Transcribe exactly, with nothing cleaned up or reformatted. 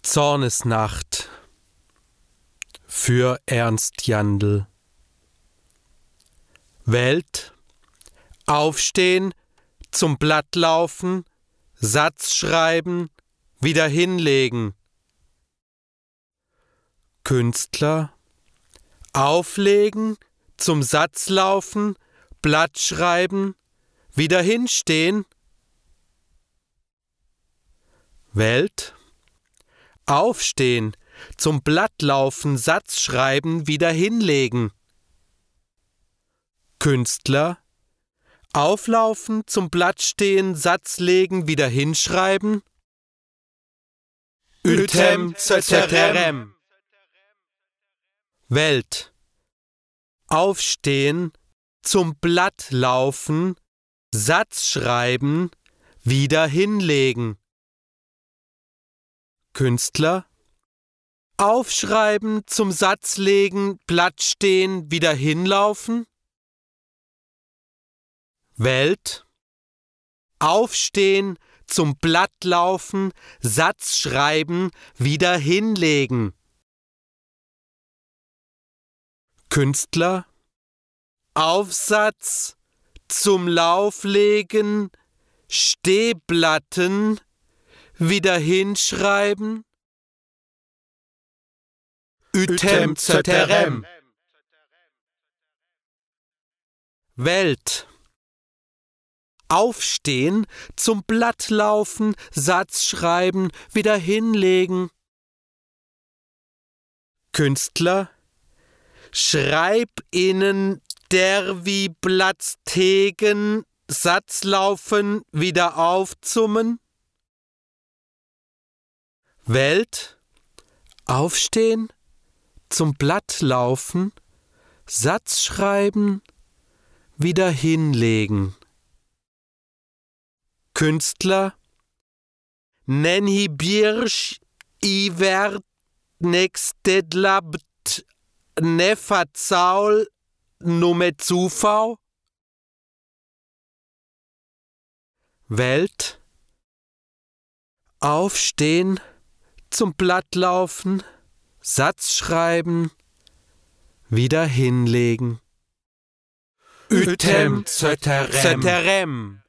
Zornesnacht für Ernst Jandl. Welt, aufstehen, zum Blatt laufen, Satz schreiben, wieder hinlegen. Künstler, auflegen, zum Satz laufen, Blatt schreiben, wieder hinstehen. Welt, aufstehen, zum Blatt laufen, Satz schreiben, wieder hinlegen. Künstler, auflaufen, zum Blatt stehen, Satz legen, wieder hinschreiben. Utem ceterem. Welt, aufstehen, zum Blatt laufen, Satz schreiben, wieder hinlegen. Künstler, aufschreiben, zum Satz legen, Blatt stehen, wieder hinlaufen. Welt, aufstehen, zum Blatt laufen, Satz schreiben, wieder hinlegen. Künstler, Aufsatz, zum Lauf legen, Stehblatten, wieder hinschreiben. Utem ceterem. Welt, aufstehen, zum Blatt laufen, Satz schreiben, wieder hinlegen. Künstler, schreib innen der wie Blatt tegen, Satz laufen, wieder aufzummen. Welt, aufstehen, zum Blatt laufen, Satz schreiben, wieder hinlegen. Künstler, nenhi birsch iver nextedlabt nefazaul nume zufau. Welt, aufstehen, zum Blatt laufen, Satz schreiben, wieder hinlegen. Utem ceterem.